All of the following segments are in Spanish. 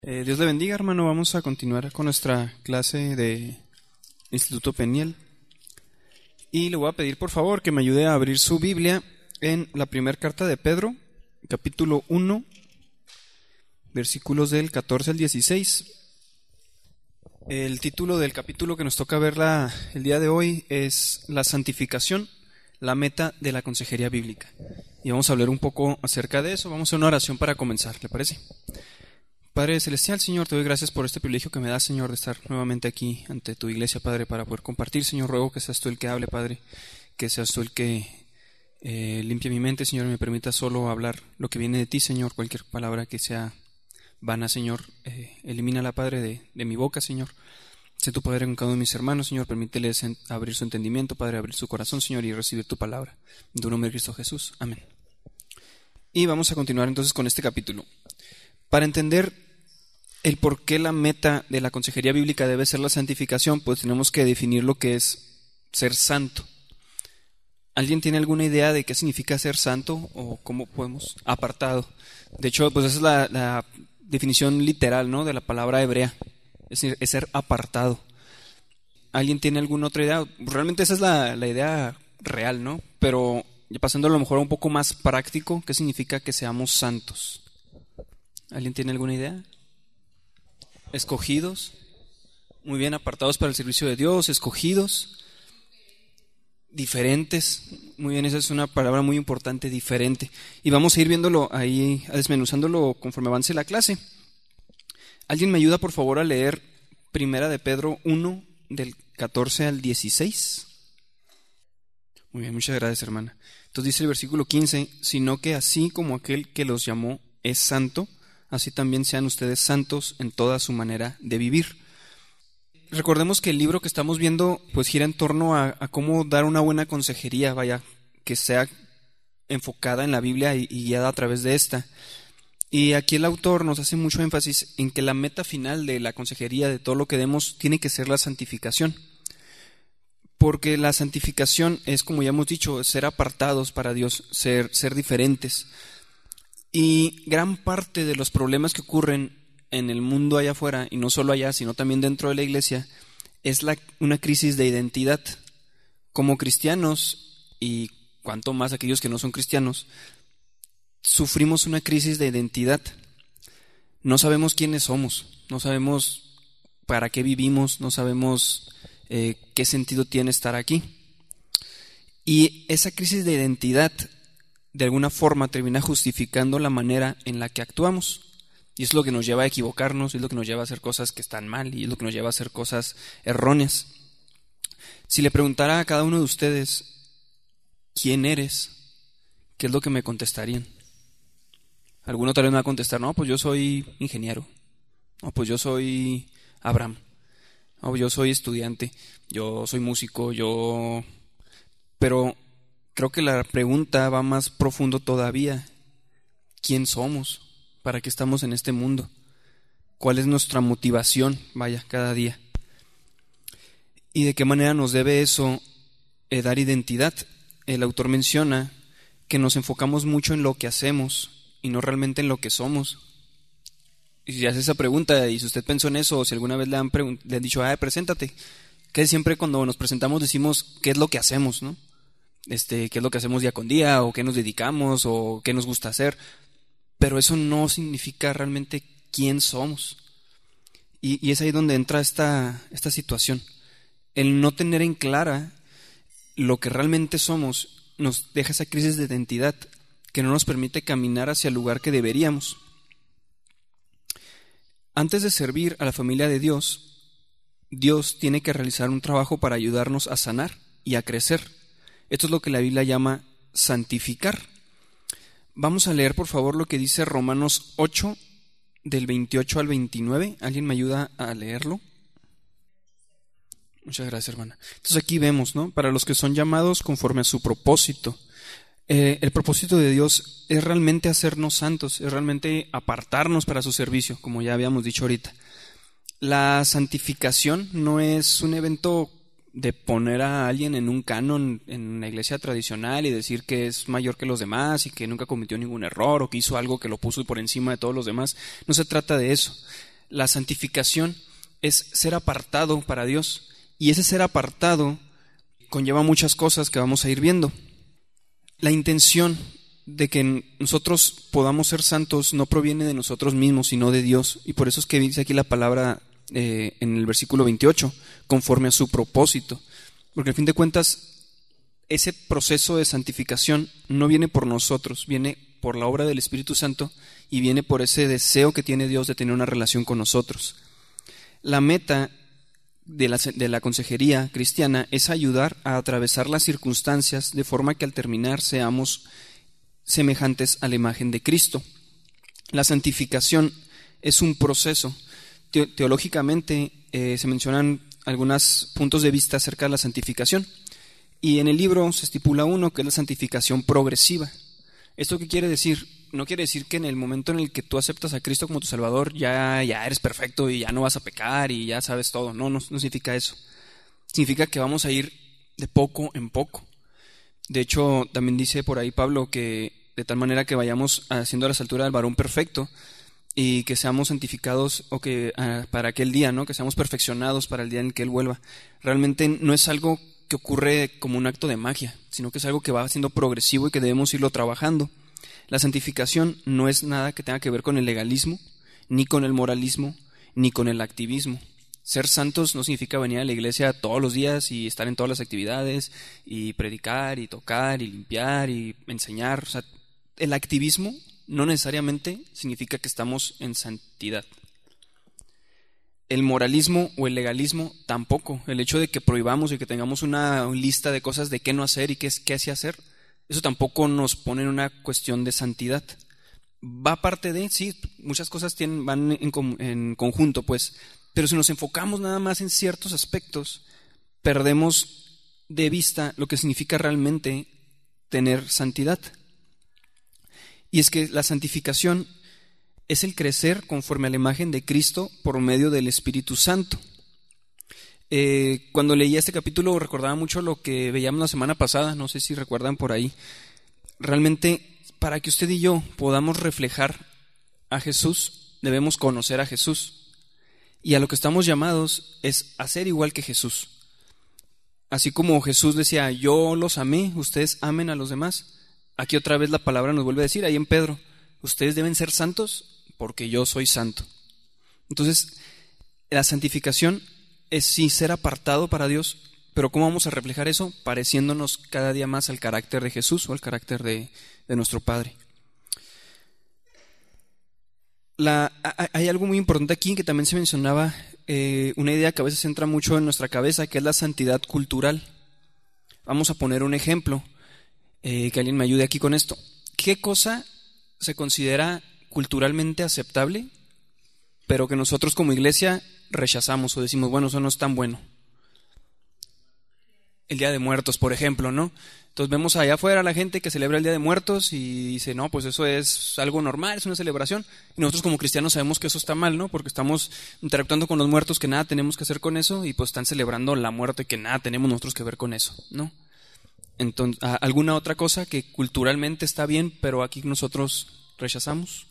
Dios le bendiga, hermano. Vamos a continuar con nuestra clase de Instituto Peniel. Y le voy a pedir, por favor, que me ayude a abrir su Biblia en la primera carta de Pedro, capítulo 1, versículos del 14 al 16. El título del capítulo que nos toca ver el día de hoy es La santificación, la meta de la consejería bíblica. Y vamos a hablar un poco acerca de eso. Vamos a hacer una oración para comenzar, ¿le parece? Padre Celestial, Señor, te doy gracias por este privilegio que me das, Señor, de estar nuevamente aquí ante tu iglesia, Padre, para poder compartir. Señor, ruego que seas tú el que hable, Padre, que seas tú el que limpie mi mente, Señor, y me permita solo hablar lo que viene de ti, Señor. Cualquier palabra que sea vana, Señor, elimínala, Padre, de mi boca, Señor. Sé tu Padre con cada uno de mis hermanos, Señor, permíteles abrir su entendimiento, Padre, abrir su corazón, Señor, y recibir tu palabra. En tu nombre de Cristo Jesús. Amén. Y vamos a continuar entonces con este capítulo. Para entender el por qué la meta de la consejería bíblica debe ser la santificación, pues tenemos que definir lo que es ser santo. ¿Alguien tiene alguna idea de qué significa ser santo o cómo podemos? Apartado. De hecho, pues esa es la definición literal, ¿no?, de la palabra hebrea. Es decir, es ser apartado. ¿Alguien tiene alguna otra idea? Realmente esa es la idea real, ¿no? Pero pasando a lo mejor a un poco más práctico, ¿qué significa que seamos santos? ¿Alguien tiene alguna idea? Escogidos, muy bien, apartados para el servicio de Dios, escogidos, diferentes, muy bien, esa es una palabra muy importante, diferente. Y vamos a ir viéndolo ahí, desmenuzándolo conforme avance la clase. ¿Alguien me ayuda, por favor, a leer Primera de Pedro 1, del 14 al 16? Muy bien, muchas gracias, hermana. Entonces dice el versículo 15, sino que así como aquel que los llamó es santo, así también sean ustedes santos en toda su manera de vivir. Recordemos que el libro que estamos viendo pues gira en torno a cómo dar una buena consejería, que sea enfocada en la Biblia y guiada a través de esta. Y aquí el autor nos hace mucho énfasis en que la meta final de la consejería, de todo lo que demos, tiene que ser la santificación. Porque la santificación es, como ya hemos dicho, ser apartados para Dios, ser diferentes. Y gran parte de los problemas que ocurren en el mundo allá afuera, y no solo allá, sino también dentro de la iglesia, es una crisis de identidad. Como cristianos, y cuanto más aquellos que no son cristianos, sufrimos una crisis de identidad. No sabemos quiénes somos, no sabemos para qué vivimos, no sabemos qué sentido tiene estar aquí. Y esa crisis de identidad de alguna forma termina justificando la manera en la que actuamos. Y es lo que nos lleva a equivocarnos, es lo que nos lleva a hacer cosas que están mal y es lo que nos lleva a hacer cosas erróneas. Si le preguntara a cada uno de ustedes, ¿quién eres?, ¿qué es lo que me contestarían? Alguno tal vez me va a contestar, no, pues yo soy ingeniero, no, pues yo soy Abraham, no, yo soy estudiante, yo soy músico, Pero creo que la pregunta va más profundo todavía. ¿Quién somos? ¿Para qué estamos en este mundo? ¿Cuál es nuestra motivación, cada día? ¿Y de qué manera nos debe eso dar identidad? El autor menciona que nos enfocamos mucho en lo que hacemos y no realmente en lo que somos. Y si hace esa pregunta, y si usted pensó en eso, o si alguna vez le han dicho, preséntate, que siempre cuando nos presentamos decimos qué es lo que hacemos, ¿no? Qué es lo que hacemos día con día, o qué nos dedicamos, o qué nos gusta hacer, pero eso no significa realmente quién somos. Y es ahí donde entra esta situación. El no tener en clara lo que realmente somos nos deja esa crisis de identidad que no nos permite caminar hacia el lugar que deberíamos. Antes de servir a la familia de Dios, Dios tiene que realizar un trabajo para ayudarnos a sanar y a crecer. Esto es lo que la Biblia llama santificar. Vamos a leer, por favor, lo que dice Romanos 8, del 28 al 29. ¿Alguien me ayuda a leerlo? Muchas gracias, hermana. Entonces aquí vemos, ¿no? Para los que son llamados conforme a su propósito. El propósito de Dios es realmente hacernos santos, es realmente apartarnos para su servicio, como ya habíamos dicho ahorita. La santificación no es un evento de poner a alguien en un canon en una iglesia tradicional y decir que es mayor que los demás y que nunca cometió ningún error o que hizo algo que lo puso por encima de todos los demás. No se trata de eso. La santificación es ser apartado para Dios, y ese ser apartado conlleva muchas cosas que vamos a ir viendo. La intención de que nosotros podamos ser santos no proviene de nosotros mismos, sino de Dios, y por eso es que dice aquí la palabra en el versículo 28, conforme a su propósito, porque al fin de cuentas ese proceso de santificación no viene por nosotros, viene por la obra del Espíritu Santo y viene por ese deseo que tiene Dios de tener una relación con nosotros. La meta de la consejería cristiana es ayudar a atravesar las circunstancias de forma que al terminar seamos semejantes a la imagen de Cristo. La santificación es un proceso. Teológicamente se mencionan algunos puntos de vista acerca de la santificación. Y en el libro se estipula uno que es la santificación progresiva. ¿Esto qué quiere decir? No quiere decir que en el momento en el que tú aceptas a Cristo como tu Salvador ya eres perfecto y ya no vas a pecar y ya sabes todo. No significa eso. Significa que vamos a ir de poco en poco. De hecho, también dice por ahí Pablo que de tal manera que vayamos haciendo a la altura del varón perfecto y que seamos santificados o que para aquel día, ¿no? Que seamos perfeccionados para el día en el que Él vuelva. Realmente no es algo que ocurre como un acto de magia, sino que es algo que va siendo progresivo y que debemos irlo trabajando. La santificación no es nada que tenga que ver con el legalismo, ni con el moralismo, ni con el activismo. Ser santos no significa venir a la iglesia todos los días y estar en todas las actividades y predicar y tocar y limpiar y enseñar. O sea, el activismo no necesariamente significa que estamos en santidad. El moralismo o el legalismo tampoco. El hecho de que prohibamos y que tengamos una lista de cosas de qué no hacer y qué sí hacer, eso tampoco nos pone en una cuestión de santidad. Va aparte de, sí, muchas cosas van en conjunto, pues, pero si nos enfocamos nada más en ciertos aspectos, perdemos de vista lo que significa realmente tener santidad. Y es que la santificación es el crecer conforme a la imagen de Cristo por medio del Espíritu Santo. Cuando leía este capítulo recordaba mucho lo que veíamos la semana pasada, no sé si recuerdan por ahí. Realmente, para que usted y yo podamos reflejar a Jesús, debemos conocer a Jesús. Y a lo que estamos llamados es a ser igual que Jesús. Así como Jesús decía, yo los amé, ustedes amen a los demás. Aquí otra vez la palabra nos vuelve a decir, ahí en Pedro, ustedes deben ser santos porque yo soy santo. Entonces, la santificación es sí ser apartado para Dios, pero ¿cómo vamos a reflejar eso? Pareciéndonos cada día más al carácter de Jesús o al carácter de nuestro Padre. Hay algo muy importante aquí que también se mencionaba, una idea que a veces entra mucho en nuestra cabeza, que es la santidad cultural. Vamos a poner un ejemplo, que alguien me ayude aquí con esto. ¿Qué cosa se considera culturalmente aceptable, pero que nosotros como iglesia rechazamos o decimos, bueno, eso no es tan bueno? El Día de Muertos, por ejemplo, ¿no? Entonces vemos allá afuera la gente que celebra el Día de Muertos y dice, no, pues eso es algo normal, es una celebración. Y nosotros como cristianos sabemos que eso está mal, ¿no? Porque estamos interactuando con los muertos, que nada tenemos que hacer con eso, y pues están celebrando la muerte, que nada tenemos nosotros que ver con eso, ¿no? Entonces, ¿alguna otra cosa que culturalmente está bien, pero aquí nosotros rechazamos?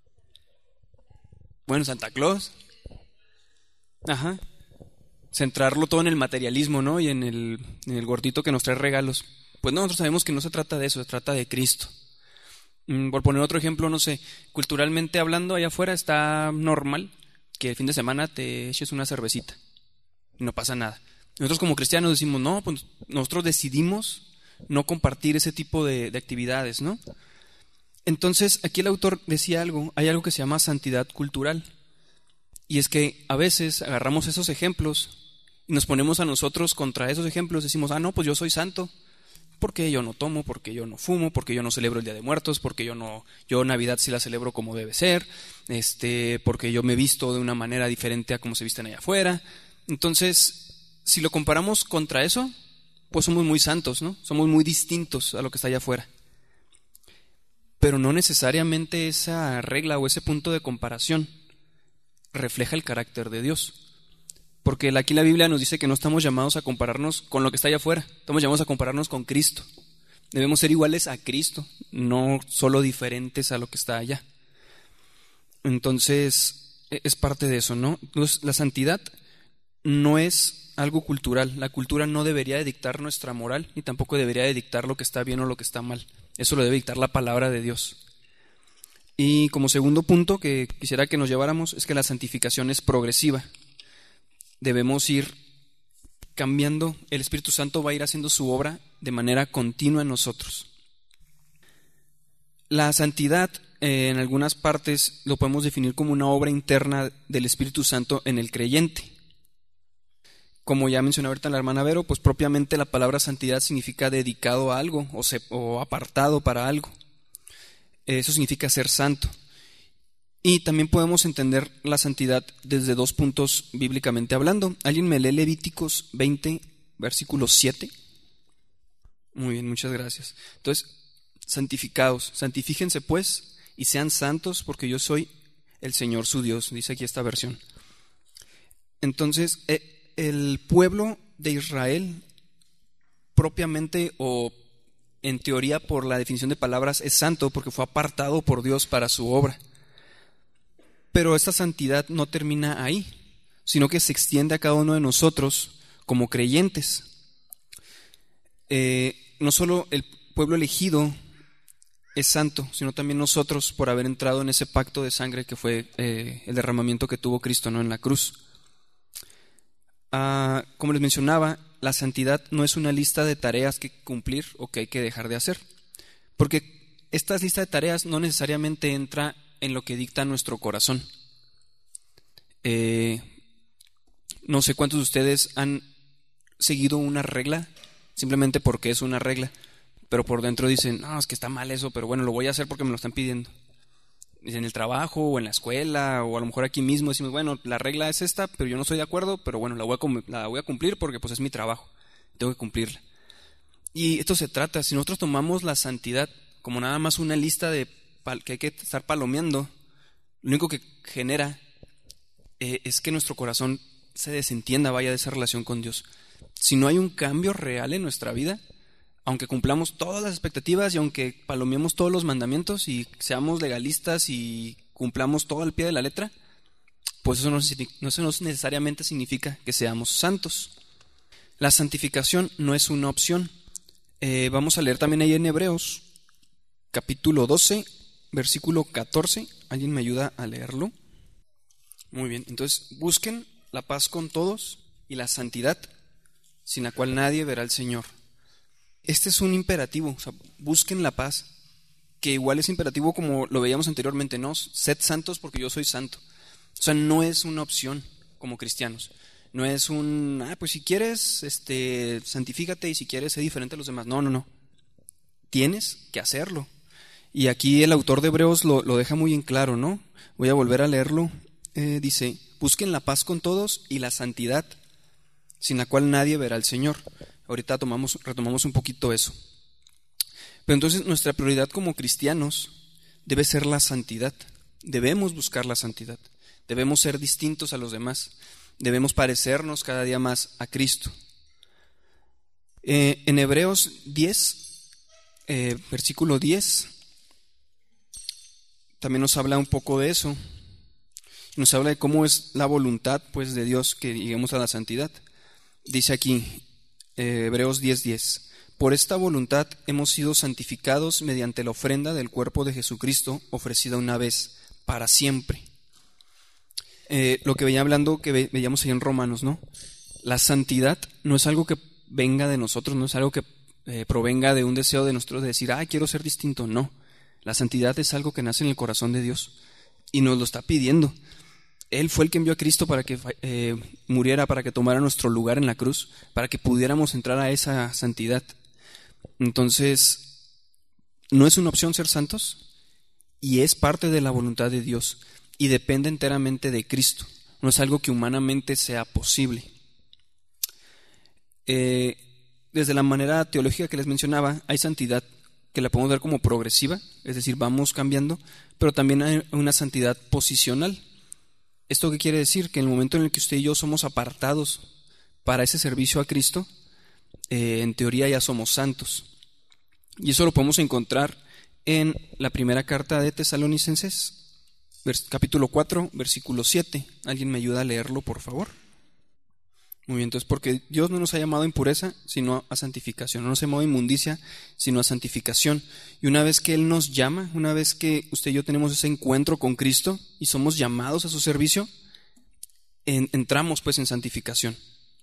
Bueno, Santa Claus. Ajá. Centrarlo todo en el materialismo, ¿no? Y en el gordito que nos trae regalos. Pues no, nosotros sabemos que no se trata de eso, se trata de Cristo. Por poner otro ejemplo, no sé, culturalmente hablando, allá afuera está normal que el fin de semana te eches una cervecita y no pasa nada. Nosotros como cristianos decimos, no, pues nosotros decidimos no compartir ese tipo de actividades, ¿no? Entonces, aquí el autor decía algo, hay algo que se llama santidad cultural. Y es que a veces agarramos esos ejemplos y nos ponemos a nosotros contra esos ejemplos. Decimos, no, pues yo soy santo, porque yo no tomo, porque yo no fumo, porque yo no celebro el Día de Muertos, porque yo Navidad sí la celebro como debe ser, porque yo me visto de una manera diferente a como se visten allá afuera. Entonces, si lo comparamos contra eso, pues somos muy santos, ¿no? Somos muy distintos a lo que está allá afuera. Pero no necesariamente esa regla o ese punto de comparación refleja el carácter de Dios. Porque aquí la Biblia nos dice que no estamos llamados a compararnos con lo que está allá afuera, estamos llamados a compararnos con Cristo. Debemos ser iguales a Cristo, no solo diferentes a lo que está allá. Entonces, es parte de eso, ¿no? Entonces, la santidad no es algo cultural. La cultura no debería de dictar nuestra moral, ni tampoco debería de dictar lo que está bien o lo que está mal. Eso lo debe dictar la palabra de Dios. Y como segundo punto que quisiera que nos lleváramos es que la santificación es progresiva. Debemos ir cambiando, el Espíritu Santo va a ir haciendo su obra de manera continua en nosotros. La santidad, en algunas partes, lo podemos definir como una obra interna del Espíritu Santo en el creyente. Como ya mencioné ahorita la hermana Vero, pues propiamente la palabra santidad significa dedicado a algo o apartado para algo. Eso significa ser santo. Y también podemos entender la santidad desde dos puntos bíblicamente hablando. ¿Alguien me lee Levíticos 20, versículo 7? Muy bien, muchas gracias. Entonces, santificados, santifíquense pues y sean santos porque yo soy el Señor su Dios, dice aquí esta versión. Entonces, el pueblo de Israel propiamente o en teoría por la definición de palabras es santo porque fue apartado por Dios para su obra. Pero esta santidad no termina ahí, sino que se extiende a cada uno de nosotros como creyentes. No solo el pueblo elegido es santo, sino también nosotros por haber entrado en ese pacto de sangre que fue el derramamiento que tuvo Cristo, ¿no?, en la cruz. Como les mencionaba, la santidad no es una lista de tareas que cumplir o que hay que dejar de hacer, porque esta lista de tareas no necesariamente entra en lo que dicta nuestro corazón. No sé cuántos de ustedes han seguido una regla simplemente porque es una regla, pero por dentro dicen, no, es que está mal eso, pero bueno, lo voy a hacer porque me lo están pidiendo. En el trabajo o en la escuela o a lo mejor aquí mismo decimos, bueno, la regla es esta, pero yo no estoy de acuerdo, pero bueno, la voy a cumplir porque pues es mi trabajo, tengo que cumplirla. Y esto se trata, si nosotros tomamos la santidad como nada más una lista de que hay que estar palomeando, lo único que genera es que nuestro corazón se desentienda, vaya, de esa relación con Dios. Si no hay un cambio real en nuestra vida, aunque cumplamos todas las expectativas y aunque palomeemos todos los mandamientos y seamos legalistas y cumplamos todo al pie de la letra, pues eso no necesariamente significa que seamos santos. La santificación no es una opción. Vamos a leer también ahí en Hebreos, capítulo 12, versículo 14. ¿Alguien me ayuda a leerlo? Muy bien, entonces busquen la paz con todos y la santidad, sin la cual nadie verá al Señor. Este es un imperativo, o sea, busquen la paz, que igual es imperativo como lo veíamos anteriormente, ¿no? Sed santos porque yo soy santo. O sea, no es una opción como cristianos. No es pues si quieres, santifícate y si quieres, sé diferente a los demás. No. Tienes que hacerlo. Y aquí el autor de Hebreos lo deja muy en claro, ¿no? Voy a volver a leerlo. Dice, busquen la paz con todos y la santidad, sin la cual nadie verá al Señor. Ahorita retomamos un poquito eso. Pero entonces nuestra prioridad como cristianos debe ser la santidad. Debemos buscar la santidad. Debemos ser distintos a los demás. Debemos parecernos cada día más a Cristo. En Hebreos 10, versículo 10, también nos habla un poco de eso. Nos habla de cómo es la voluntad, pues, de Dios que lleguemos a la santidad. Dice aquí, Hebreos 10:10, por esta voluntad hemos sido santificados mediante la ofrenda del cuerpo de Jesucristo ofrecida una vez para siempre. Lo que venía hablando, que veíamos ahí en Romanos, ¿no? La santidad no es algo que venga de nosotros, no es algo que provenga de un deseo de nosotros de decir, quiero ser distinto. No, la santidad es algo que nace en el corazón de Dios y nos lo está pidiendo. Él fue el que envió a Cristo para que muriera, para que tomara nuestro lugar en la cruz, para que pudiéramos entrar a esa santidad. Entonces, no es una opción ser santos y es parte de la voluntad de Dios y depende enteramente de Cristo. No es algo que humanamente sea posible. Desde la manera teológica que les mencionaba, hay santidad que la podemos ver como progresiva, es decir, vamos cambiando, pero también hay una santidad posicional. ¿Esto qué quiere decir? Que en el momento en el que usted y yo somos apartados para ese servicio a Cristo, en teoría ya somos santos. Y eso lo podemos encontrar en la primera carta de Tesalonicenses, capítulo 4, versículo 7. ¿Alguien me ayuda a leerlo, por favor? Muy bien, entonces, porque Dios no nos ha llamado a impureza, sino a santificación. No nos ha llamado a inmundicia, sino a santificación. Y una vez que Él nos llama, una vez que usted y yo tenemos ese encuentro con Cristo y somos llamados a su servicio, entramos pues en santificación.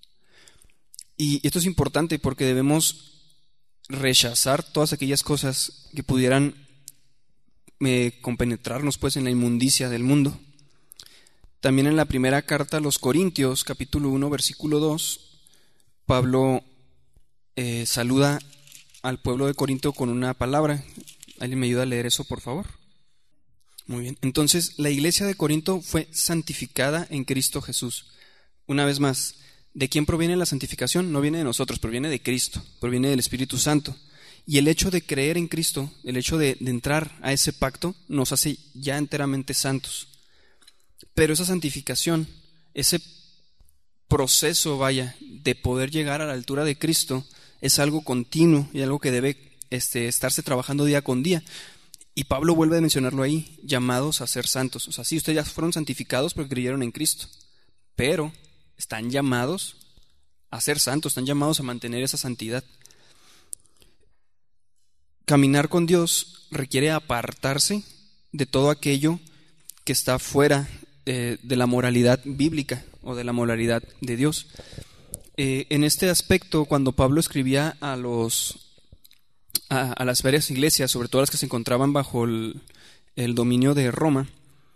Y esto es importante porque debemos rechazar todas aquellas cosas que pudieran compenetrarnos pues en la inmundicia del mundo. También en la primera carta a los Corintios, capítulo 1, versículo 2, Pablo saluda al pueblo de Corinto con una palabra. ¿Alguien me ayuda a leer eso, por favor? Muy bien. Entonces, la iglesia de Corinto fue santificada en Cristo Jesús. Una vez más, ¿de quién proviene la santificación? No viene de nosotros, proviene de Cristo, proviene del Espíritu Santo. Y el hecho de creer en Cristo, el hecho de entrar a ese pacto, nos hace ya enteramente santos. Pero esa santificación, ese proceso, de poder llegar a la altura de Cristo, es algo continuo y algo que debe estarse trabajando día con día. Y Pablo vuelve a mencionarlo ahí, llamados a ser santos. O sea, sí, ustedes ya fueron santificados porque creyeron en Cristo, pero están llamados a ser santos, están llamados a mantener esa santidad. Caminar con Dios requiere apartarse de todo aquello que está fuera de la moralidad bíblica o de la moralidad de Dios. En este aspecto, cuando Pablo escribía a las varias iglesias, sobre todo las que se encontraban bajo el dominio de Roma,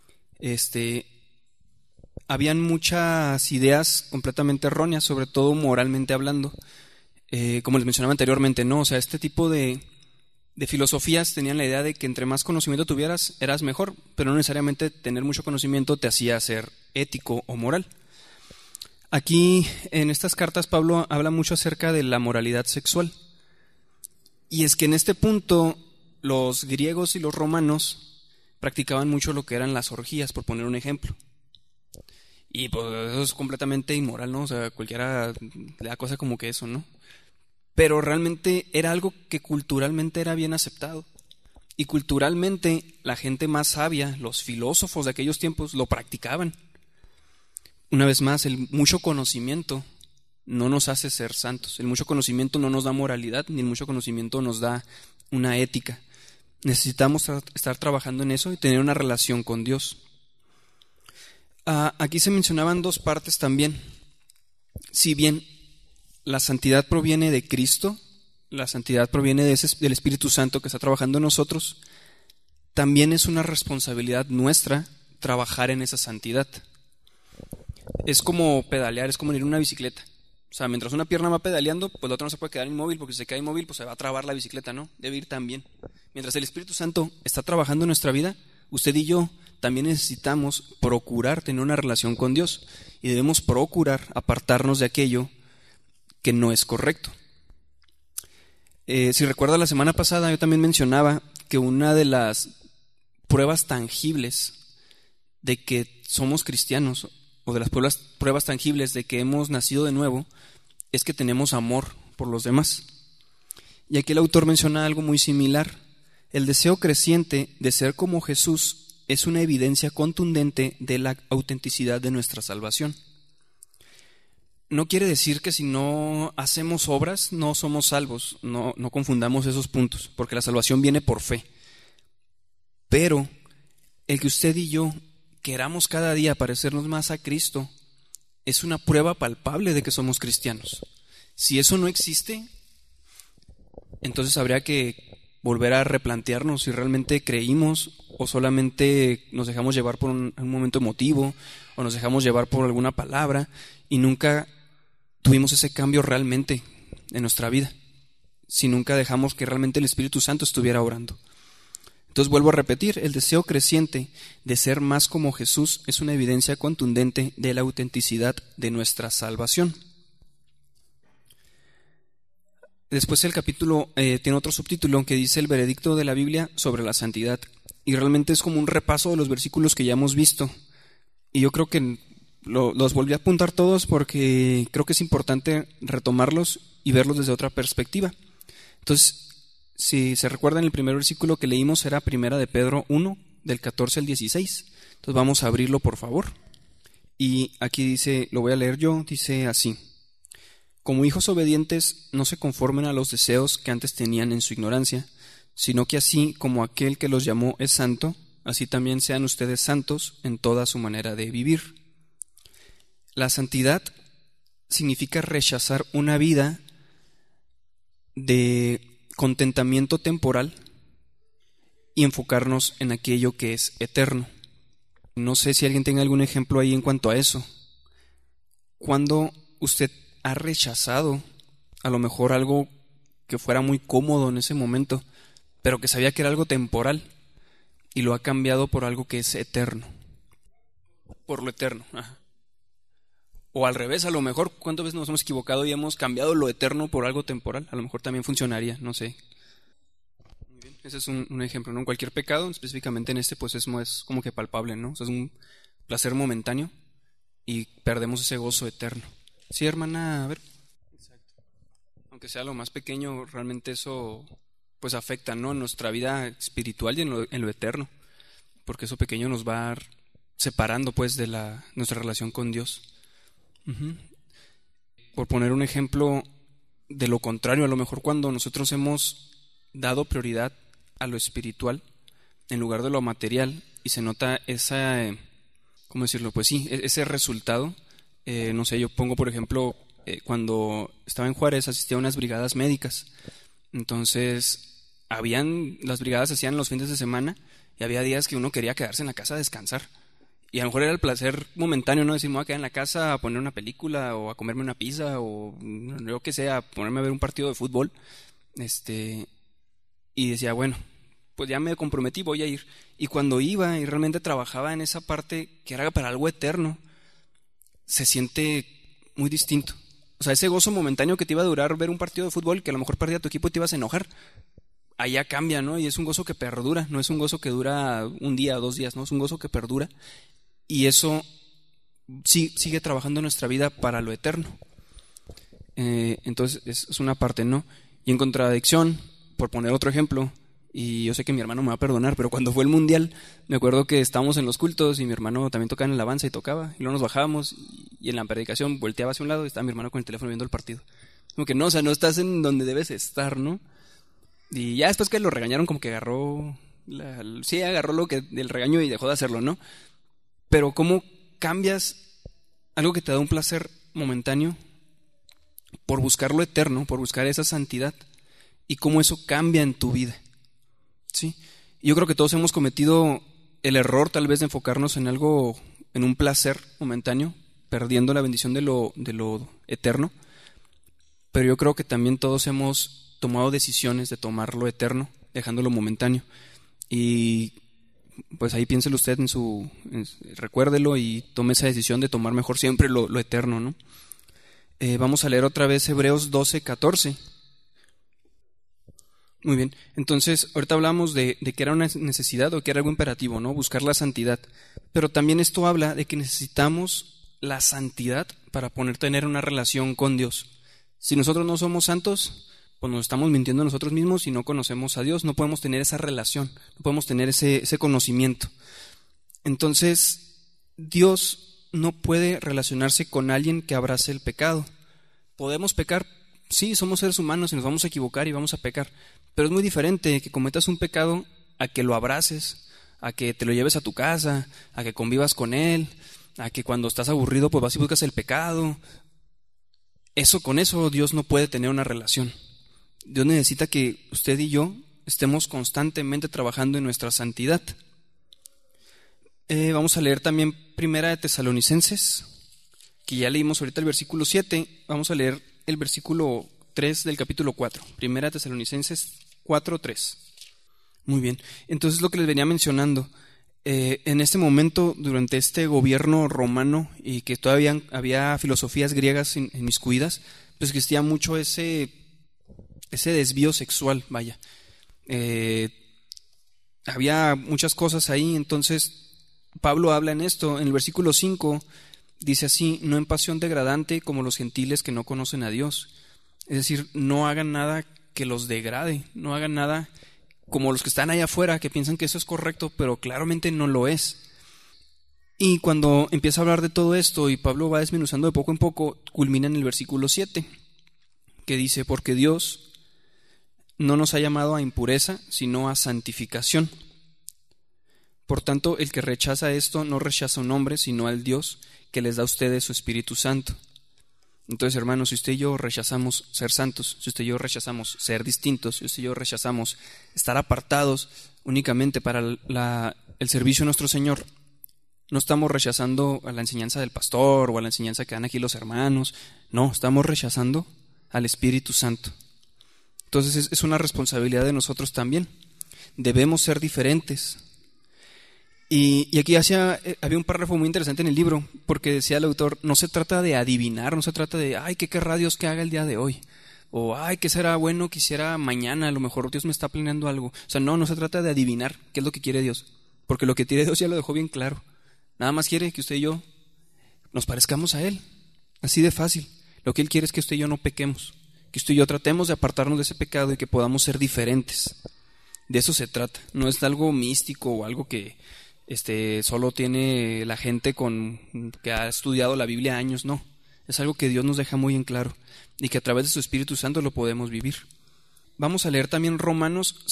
habían muchas ideas completamente erróneas, sobre todo moralmente hablando. Como les mencionaba anteriormente, ¿no? O sea, este tipo de filosofías tenían la idea de que entre más conocimiento tuvieras, eras mejor, pero no necesariamente tener mucho conocimiento te hacía ser ético o moral. Aquí, en estas cartas, Pablo habla mucho acerca de la moralidad sexual. Y es que en este punto, los griegos y los romanos practicaban mucho lo que eran las orgías, por poner un ejemplo. Y pues eso es completamente inmoral, ¿no? O sea, cualquiera le da cosa como que eso, ¿no? Pero realmente era algo que culturalmente era bien aceptado. Y culturalmente la gente más sabia, los filósofos de aquellos tiempos, lo practicaban. Una vez más, el mucho conocimiento no nos hace ser santos. El mucho conocimiento no nos da moralidad, ni el mucho conocimiento nos da una ética. Necesitamos estar trabajando en eso y tener una relación con Dios. Aquí se mencionaban dos partes también. Si bien la santidad proviene de Cristo, la santidad proviene del Espíritu Santo que está trabajando en nosotros, también es una responsabilidad nuestra trabajar en esa santidad. Es como pedalear, es como ir en una bicicleta. O sea, mientras una pierna va pedaleando, pues la otra no se puede quedar inmóvil, porque si se queda inmóvil, pues se va a trabar la bicicleta, ¿no? Debe ir también. Mientras el Espíritu Santo está trabajando en nuestra vida, usted y yo también necesitamos procurar tener una relación con Dios y debemos procurar apartarnos de aquello que no es correcto. Si recuerda, la semana pasada yo también mencionaba que una de las pruebas tangibles de que somos cristianos, o de las pruebas tangibles de que hemos nacido de nuevo, es que tenemos amor por los demás. Y aquí el autor menciona algo muy similar. El deseo creciente de ser como Jesús es una evidencia contundente de la autenticidad de nuestra salvación. No quiere decir que si no hacemos obras no somos salvos, no confundamos esos puntos, porque la salvación viene por fe. Pero el que usted y yo queramos cada día parecernos más a Cristo es una prueba palpable de que somos cristianos. Si eso no existe, entonces habría que volver a replantearnos si realmente creímos o solamente nos dejamos llevar por un momento emotivo o nos dejamos llevar por alguna palabra y nunca tuvimos ese cambio realmente en nuestra vida, si nunca dejamos que realmente el Espíritu Santo estuviera orando. Entonces vuelvo a repetir, el deseo creciente de ser más como Jesús es una evidencia contundente de la autenticidad de nuestra salvación. Después el capítulo tiene otro subtítulo que dice el veredicto de la Biblia sobre la santidad. Y realmente es como un repaso de los versículos que ya hemos visto. Y yo creo que los volví a apuntar todos porque creo que es importante retomarlos y verlos desde otra perspectiva. Entonces, si se recuerdan, el primer versículo que leímos era 1 de Pedro 1, del 14 al 16. Entonces vamos a abrirlo, por favor. Y aquí dice, lo voy a leer yo, dice así: como hijos obedientes, no se conformen a los deseos que antes tenían en su ignorancia, sino que así como aquel que los llamó es santo, así también sean ustedes santos en toda su manera de vivir. La santidad significa rechazar una vida de contentamiento temporal y enfocarnos en aquello que es eterno. No sé si alguien tenga algún ejemplo ahí en cuanto a eso. Cuando usted ha rechazado a lo mejor algo que fuera muy cómodo en ese momento, pero que sabía que era algo temporal, y lo ha cambiado por algo que es eterno. Por lo eterno. Ajá. O al revés, a lo mejor, ¿cuántas veces nos hemos equivocado y hemos cambiado lo eterno por algo temporal? A lo mejor también funcionaría, no sé. Muy bien. Ese es un ejemplo, ¿no? En cualquier pecado, específicamente en este, pues es como que palpable, ¿no? O sea, es un placer momentáneo y perdemos ese gozo eterno. Sí, hermana, a ver. Exacto. Aunque sea lo más pequeño, realmente eso pues afecta, ¿no? En nuestra vida espiritual y en lo eterno, porque eso pequeño nos va separando pues de nuestra relación con Dios. Uh-huh. Por poner un ejemplo de lo contrario, a lo mejor cuando nosotros hemos dado prioridad a lo espiritual en lugar de lo material y se nota esa, ¿cómo decirlo? Pues sí, ese resultado. No sé, yo pongo por ejemplo, cuando estaba en Juárez asistía a unas brigadas médicas. Entonces, las brigadas se hacían los fines de semana y había días que uno quería quedarse en la casa a descansar. Y a lo mejor era el placer momentáneo, ¿no? Decir, me voy a quedar en la casa a poner una película o a comerme una pizza o yo que sé, a ponerme a ver un partido de fútbol. Y decía, bueno, pues ya me comprometí, voy a ir. Y cuando iba y realmente trabajaba en esa parte que era para algo eterno, se siente muy distinto. O sea, ese gozo momentáneo que te iba a durar ver un partido de fútbol, que a lo mejor perdía tu equipo y te ibas a enojar, allá cambia, ¿no? Y es un gozo que perdura, no es un gozo que dura un día o 2 días, ¿no? Es un gozo que perdura. Y eso sí, sigue trabajando en nuestra vida para lo eterno. Entonces es una parte, ¿no? Y en contradicción, por poner otro ejemplo, y yo sé que mi hermano me va a perdonar, pero cuando fue el mundial, me acuerdo que estábamos en los cultos y mi hermano también tocaba en la alabanza y tocaba, y luego nos bajábamos y en la predicación volteaba hacia un lado y estaba mi hermano con el teléfono viendo el partido. Como que no, o sea, no estás en donde debes estar, ¿no? Y ya después que lo regañaron, como que agarró el regaño y dejó de hacerlo, ¿no? Pero ¿cómo cambias algo que te da un placer momentáneo por buscar lo eterno, por buscar esa santidad? Y cómo eso cambia en tu vida, ¿sí? Yo creo que todos hemos cometido el error tal vez de enfocarnos en algo, en un placer momentáneo, perdiendo la bendición de lo eterno. Pero yo creo que también todos hemos tomado decisiones de tomar lo eterno, dejándolo momentáneo. Y pues ahí piénselo usted recuérdelo y tome esa decisión de tomar mejor siempre lo eterno, ¿no? Vamos a leer otra vez Hebreos 12:14. Muy bien, entonces ahorita hablamos de que era una necesidad o que era algo imperativo, ¿no? Buscar la santidad. Pero también esto habla de que necesitamos la santidad para tener una relación con Dios. Si nosotros no somos santos, pues nos estamos mintiendo a nosotros mismos y no conocemos a Dios, no podemos tener esa relación, no podemos tener ese conocimiento. Entonces, Dios no puede relacionarse con alguien que abrace el pecado. Podemos pecar, sí, somos seres humanos y nos vamos a equivocar y vamos a pecar, pero es muy diferente que cometas un pecado a que lo abraces, a que te lo lleves a tu casa, a que convivas con él, a que cuando estás aburrido pues vas y buscas el pecado. Con eso Dios no puede tener una relación. Dios necesita que usted y yo estemos constantemente trabajando en nuestra santidad. Vamos a leer también Primera de Tesalonicenses, que ya leímos ahorita el versículo 7. Vamos a leer el versículo 3 del capítulo 4. Primera de Tesalonicenses 4:3. Muy bien. Entonces lo que les venía mencionando, en este momento, durante este gobierno romano y que todavía había filosofías griegas inmiscuidas, pues existía mucho ese desvío sexual, vaya. Había muchas cosas ahí, entonces Pablo habla en esto, en el versículo 5, dice así: no en pasión degradante como los gentiles que no conocen a Dios. Es decir, no hagan nada que los degrade, no hagan nada como los que están allá afuera, que piensan que eso es correcto, pero claramente no lo es. Y cuando empieza a hablar de todo esto y Pablo va desmenuzando de poco en poco, culmina en el versículo 7, que dice: porque Dios no nos ha llamado a impureza, sino a santificación. Por tanto, el que rechaza esto no rechaza a un hombre, sino al Dios que les da a ustedes su Espíritu Santo. Entonces, hermanos, si usted y yo rechazamos ser santos, si usted y yo rechazamos ser distintos, si usted y yo rechazamos estar apartados únicamente para el servicio a nuestro Señor, no estamos rechazando a la enseñanza del pastor o a la enseñanza que dan aquí los hermanos. No, estamos rechazando al Espíritu Santo. Entonces es una responsabilidad de nosotros también. Debemos ser diferentes. Y aquí había un párrafo muy interesante en el libro, porque decía el autor: no se trata de adivinar, no se trata de, ay, ¿qué querrá Dios que haga el día de hoy? O, ay, ¿qué será bueno que hiciera mañana? A lo mejor Dios me está planeando algo. O sea, no se trata de adivinar qué es lo que quiere Dios, porque lo que quiere Dios ya lo dejó bien claro. Nada más quiere que usted y yo nos parezcamos a Él, así de fácil. Lo que Él quiere es que usted y yo no pequemos, que usted y yo tratemos de apartarnos de ese pecado y que podamos ser diferentes. De eso se trata, no es algo místico o algo que solo tiene la gente que ha estudiado la Biblia años, no. Es algo que Dios nos deja muy en claro y que a través de su Espíritu Santo lo podemos vivir. Vamos a leer también Romanos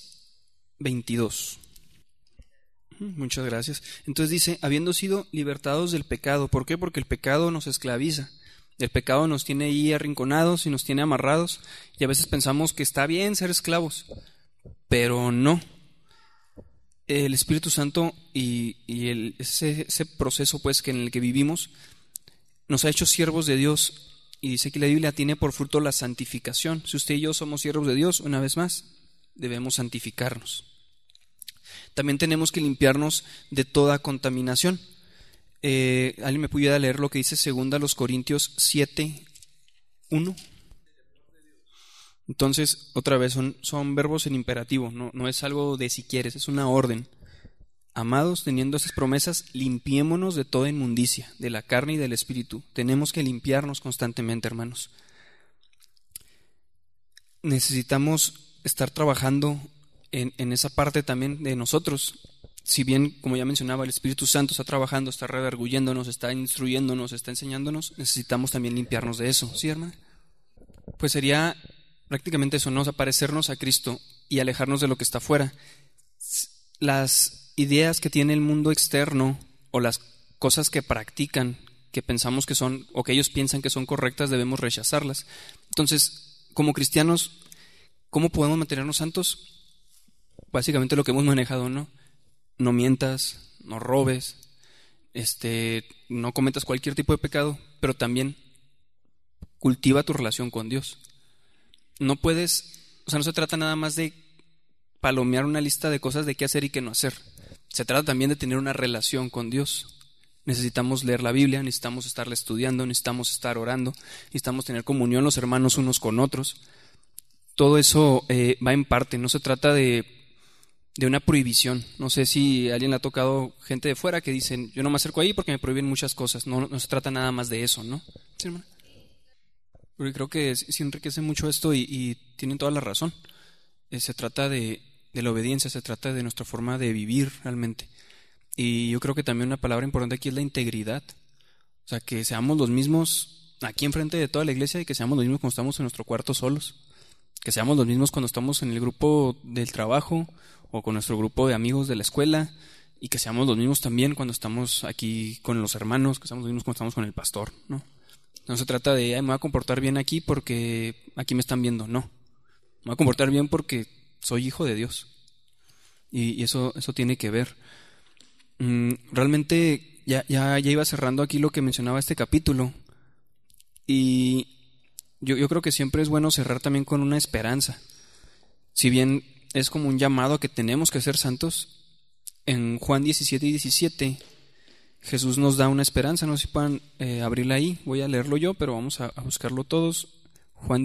6:22. Muchas gracias. Entonces dice: habiendo sido libertados del pecado. ¿Por qué? Porque el pecado nos esclaviza. El pecado nos tiene ahí arrinconados y nos tiene amarrados, y a veces pensamos que está bien ser esclavos, pero no. El Espíritu Santo y ese proceso pues en el que vivimos nos ha hecho siervos de Dios, y dice que la Biblia tiene por fruto la santificación. Si usted y yo somos siervos de Dios, una vez más, debemos santificarnos. También tenemos que limpiarnos de toda contaminación. ¿Alguien me pudiera leer lo que dice 2 Corintios 7:1? Entonces, otra vez, son verbos en imperativo, no es algo de si quieres, es una orden. Amados, teniendo estas promesas, limpiémonos de toda inmundicia, de la carne y del espíritu. Tenemos que limpiarnos constantemente, hermanos. Necesitamos estar trabajando en esa parte también de nosotros. Si bien, como ya mencionaba, el Espíritu Santo está trabajando, está redarguyéndonos, está instruyéndonos, está enseñándonos, necesitamos también limpiarnos de eso, ¿sí, hermano? Pues sería prácticamente eso, ¿no? O sea, parecernos a Cristo y alejarnos de lo que está afuera. Las ideas que tiene el mundo externo o las cosas que practican, que pensamos que son, o que ellos piensan que son correctas, debemos rechazarlas. Entonces, como cristianos, ¿cómo podemos mantenernos santos? Básicamente lo que hemos manejado, ¿no? No mientas, no robes, no cometas cualquier tipo de pecado, pero también cultiva tu relación con Dios. No puedes, o sea, no se trata nada más de palomear una lista de cosas de qué hacer y qué no hacer. Se trata también de tener una relación con Dios. Necesitamos leer la Biblia, necesitamos estarla estudiando, necesitamos estar orando, necesitamos tener comunión los hermanos unos con otros. Todo eso va en parte, no se trata de una prohibición. No sé si a alguien le ha tocado gente de fuera que dicen: yo no me acerco ahí porque me prohíben muchas cosas. No se trata nada más de eso, ¿no? ¿Sí, hermano? Porque creo que sí enriquece mucho esto y tienen toda la razón. Se trata de la obediencia, se trata de nuestra forma de vivir realmente. Y yo creo que también una palabra importante aquí es la integridad. O sea, que seamos los mismos aquí enfrente de toda la iglesia y que seamos los mismos cuando estamos en nuestro cuarto solos. Que seamos los mismos cuando estamos en el grupo del trabajo o con nuestro grupo de amigos de la escuela, y que seamos los mismos también cuando estamos aquí con los hermanos, que seamos los mismos cuando estamos con el pastor, ¿no? No se trata de: me voy a comportar bien aquí porque aquí me están viendo. No, me voy a comportar bien porque soy hijo de Dios. Y eso tiene que ver. Realmente ya iba cerrando aquí lo que mencionaba este capítulo. Y yo creo que siempre es bueno cerrar también con una esperanza. Si bien es como un llamado a que tenemos que ser santos, en Juan 17:17 Jesús nos da una esperanza. No sé si puedan abrirla ahí, voy a leerlo yo, pero vamos a buscarlo todos. Juan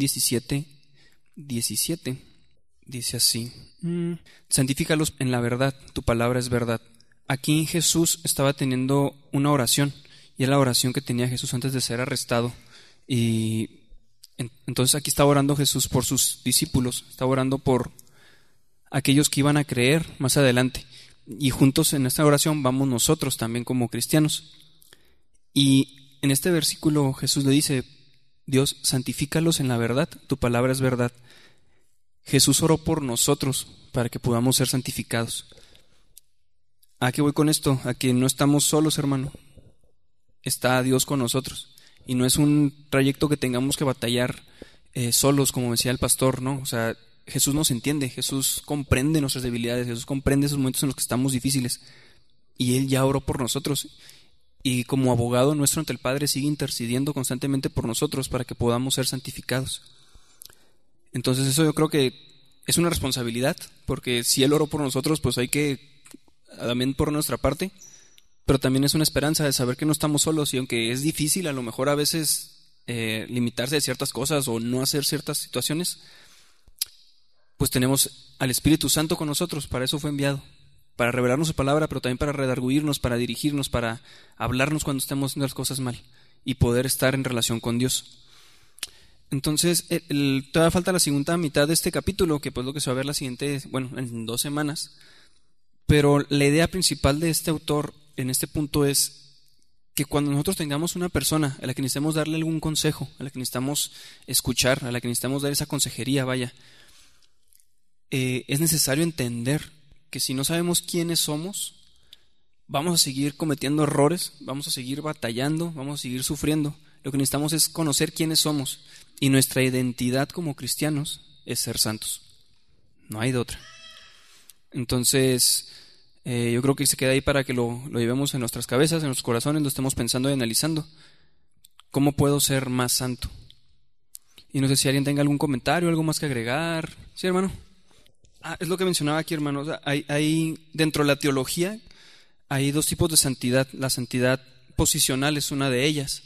17:17 dice así: santifícalos en la verdad, tu palabra es verdad. Aquí Jesús estaba teniendo una oración, y era la oración que tenía Jesús antes de ser arrestado. Y entonces aquí estaba orando Jesús por sus discípulos, estaba orando por aquellos que iban a creer más adelante. Y juntos en esta oración vamos nosotros también como cristianos. Y en este versículo Jesús le dice: Dios, santifícalos en la verdad, tu palabra es verdad. Jesús oró por nosotros para que podamos ser santificados. ¿A qué voy con esto? A que no estamos solos, hermano. Está Dios con nosotros. Y no es un trayecto que tengamos que batallar solos, como decía el pastor, ¿no? O sea, Jesús nos entiende, Jesús comprende nuestras debilidades, Jesús comprende esos momentos en los que estamos difíciles. Y Él ya oró por nosotros. Y como abogado nuestro ante el Padre sigue intercediendo constantemente por nosotros para que podamos ser santificados. Entonces eso yo creo que es una responsabilidad, porque si Él oró por nosotros, pues hay que también por nuestra parte, pero también es una esperanza de saber que no estamos solos, y aunque es difícil a lo mejor a veces limitarse de ciertas cosas o no hacer ciertas situaciones, pues tenemos al Espíritu Santo con nosotros. Para eso fue enviado, para revelarnos su palabra, pero también para redarguirnos, para dirigirnos, para hablarnos cuando estemos haciendo las cosas mal y poder estar en relación con Dios. Entonces, todavía falta la segunda mitad de este capítulo, que pues lo que se va a ver la siguiente, en 2 semanas. Pero la idea principal de este autor en este punto es que cuando nosotros tengamos una persona a la que necesitamos darle algún consejo, a la que necesitamos escuchar, a la que necesitamos dar esa consejería, es necesario entender que si no sabemos quiénes somos, vamos a seguir cometiendo errores, vamos a seguir batallando, vamos a seguir sufriendo. Lo que necesitamos es conocer quiénes somos, y nuestra identidad como cristianos es ser santos. No hay de otra. Entonces, yo creo que se queda ahí para que lo llevemos en nuestras cabezas, en nuestros corazones, lo estemos pensando y analizando. ¿Cómo puedo ser más santo? Y no sé si alguien tenga algún comentario, algo más que agregar. ¿Sí, hermano? Es lo que mencionaba aquí, hermano. O sea, hay dentro de la teología hay 2 tipos de santidad. La santidad posicional es una de ellas.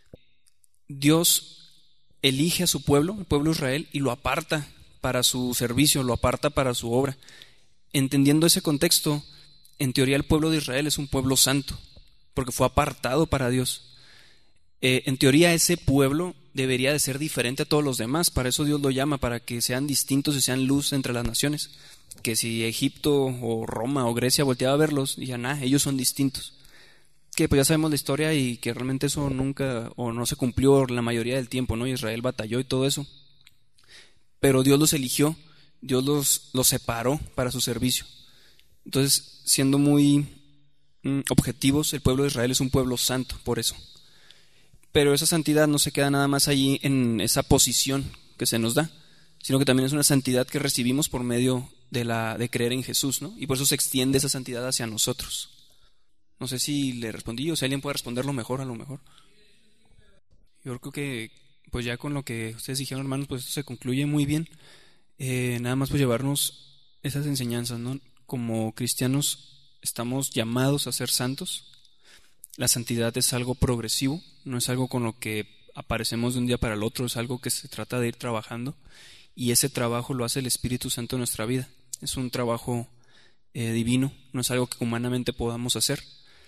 Dios elige a su pueblo, el pueblo de Israel, y lo aparta para su servicio, lo aparta para su obra. Entendiendo ese contexto, en teoría el pueblo de Israel es un pueblo santo, porque fue apartado para Dios. En teoría ese pueblo debería de ser diferente a todos los demás, para eso Dios lo llama, para que sean distintos y sean luz entre las naciones. Que si Egipto o Roma o Grecia volteaba a verlos, dirían, ellos son distintos. Que pues ya sabemos la historia y que realmente eso nunca o no se cumplió la mayoría del tiempo, ¿no? Israel batalló y todo eso. Pero Dios los eligió, Dios los separó para su servicio. Entonces, siendo muy objetivos, el pueblo de Israel es un pueblo santo, por eso. Pero esa santidad no se queda nada más allí en esa posición que se nos da, sino que también es una santidad que recibimos por medio de creer en Jesús, ¿no? Y por eso se extiende esa santidad hacia nosotros. No sé si le respondí o si alguien puede responderlo mejor, a lo mejor. Yo creo que pues ya con lo que ustedes dijeron, hermanos, pues esto se concluye muy bien. Nada más pues llevarnos esas enseñanzas, ¿no? Como cristianos estamos llamados a ser santos. La santidad es algo progresivo, no es algo con lo que aparecemos de un día para el otro, es algo que se trata de ir trabajando, y ese trabajo lo hace el Espíritu Santo en nuestra vida. Es un trabajo divino, no es algo que humanamente podamos hacer,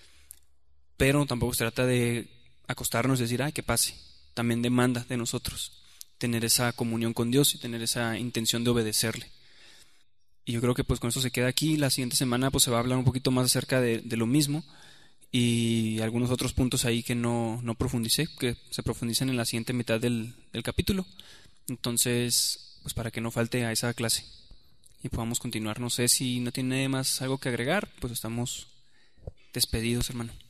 pero tampoco se trata de acostarnos y decir, que pase. También demanda de nosotros tener esa comunión con Dios y tener esa intención de obedecerle. Y yo creo que pues con eso se queda aquí. La siguiente semana pues se va a hablar un poquito más acerca de lo mismo y algunos otros puntos ahí que no profundicé, que se profundicen en la siguiente mitad del capítulo. Entonces, pues para que no falte a esa clase y podamos continuar. No sé si no tiene más algo que agregar, pues estamos despedidos, hermano.